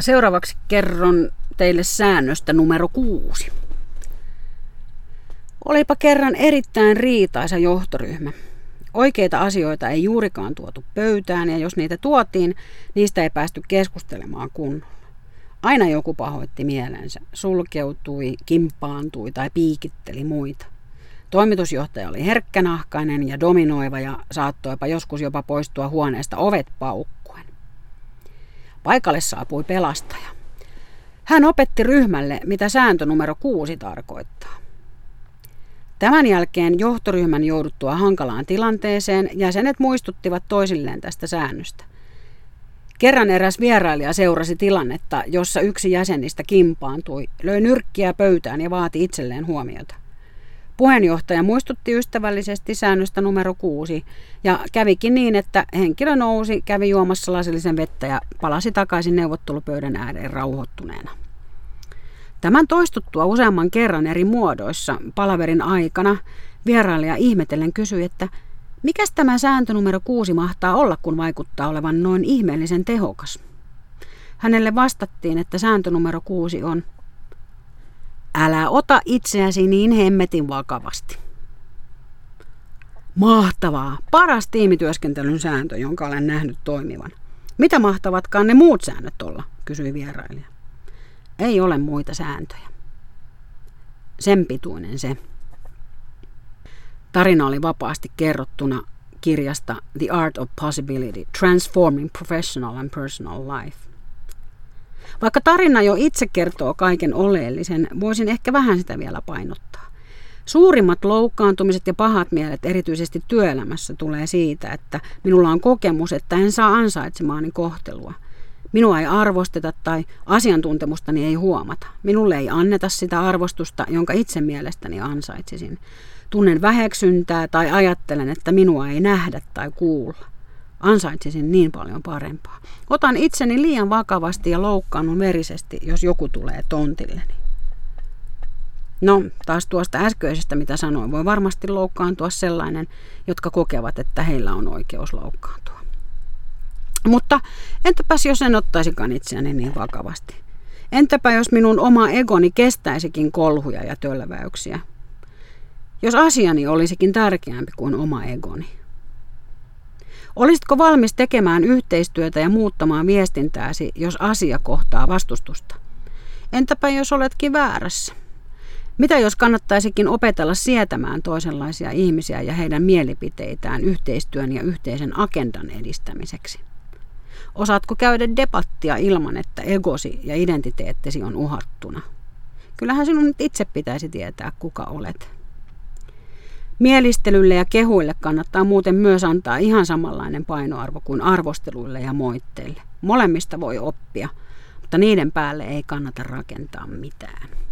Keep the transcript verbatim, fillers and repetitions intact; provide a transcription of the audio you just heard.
Seuraavaksi kerron teille säännöstä numero kuusi. Olipa kerran erittäin riitaisa johtoryhmä. Oikeita asioita ei juurikaan tuotu pöytään, ja jos niitä tuotiin, niistä ei päästy keskustelemaan kunnolla. Aina joku pahoitti mielensä, sulkeutui, kimpaantui tai piikitteli muita. Toimitusjohtaja oli herkkänahkainen ja dominoiva ja saattoipa joskus jopa poistua huoneesta ovet paukkuen. Paikalle saapui pelastaja. Hän opetti ryhmälle, mitä sääntö numero kuusi tarkoittaa. Tämän jälkeen johtoryhmän jouduttua hankalaan tilanteeseen jäsenet muistuttivat toisilleen tästä säännöstä. Kerran eräs vierailija seurasi tilannetta, jossa yksi jäsenistä kimpaantui, löi nyrkkiä pöytään ja vaati itselleen huomiota. Puheenjohtaja muistutti ystävällisesti säännöstä numero kuusi ja kävikin niin, että henkilö nousi, kävi juomassa lasillisen vettä ja palasi takaisin neuvottelupöydän ääreen rauhoittuneena. Tämän toistuttua useamman kerran eri muodoissa palaverin aikana vierailija ihmetellen kysyi, että mikäs tämä sääntö numero kuusi mahtaa olla, kun vaikuttaa olevan noin ihmeellisen tehokas. Hänelle vastattiin, että sääntö numero kuusi on: älä ota itseäsi niin hemmetin vakavasti. Mahtavaa! Paras tiimityöskentelyn sääntö, jonka olen nähnyt toimivan. Mitä mahtavatkaan ne muut säännöt olla, kysyi vierailija. Ei ole muita sääntöjä. Sen pituinen se. Tarina oli vapaasti kerrottuna kirjasta The Art of Possibility, Transforming Professional and Personal Life. Vaikka tarina jo itse kertoo kaiken oleellisen, voisin ehkä vähän sitä vielä painottaa. Suurimmat loukkaantumiset ja pahat mielet erityisesti työelämässä tulee siitä, että minulla on kokemus, että en saa ansaitsemaani kohtelua. Minua ei arvosteta tai asiantuntemustani ei huomata. Minulle ei anneta sitä arvostusta, jonka itse mielestäni ansaitsisin. Tunnen väheksyntää tai ajattelen, että minua ei nähdä tai kuulla. Ansaitsisin niin paljon parempaa. Otan itseni liian vakavasti ja loukkaannun verisesti, jos joku tulee tontilleni. No, taas tuosta äskeisestä, mitä sanoin, voi varmasti loukkaantua sellainen, jotka kokevat, että heillä on oikeus loukkaantua. Mutta entäpäs jos en ottaisikaan itseäni niin vakavasti? Entäpä jos minun oma egoni kestäisikin kolhuja ja tölväyksiä? Jos asiani olisikin tärkeämpi kuin oma egoni? Olisitko valmis tekemään yhteistyötä ja muuttamaan viestintääsi, jos asia kohtaa vastustusta? Entäpä jos oletkin väärässä? Mitä jos kannattaisikin opetella sietämään toisenlaisia ihmisiä ja heidän mielipiteitään yhteistyön ja yhteisen agendan edistämiseksi? Osaatko käydä debattia ilman, että egosi ja identiteettisi on uhattuna? Kyllähän sinun nyt itse pitäisi tietää, kuka olet. Mielistelylle ja kehuille kannattaa muuten myös antaa ihan samanlainen painoarvo kuin arvosteluille ja moitteille. Molemmista voi oppia, mutta niiden päälle ei kannata rakentaa mitään.